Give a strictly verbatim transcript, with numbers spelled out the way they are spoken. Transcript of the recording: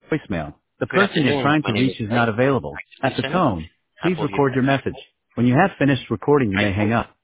voicemail. The Good person you're afternoon. trying My to name reach is is Mike. not available. Please At the send me tone, a please full record your message. message. When you have finished recording, you I may hang hope up.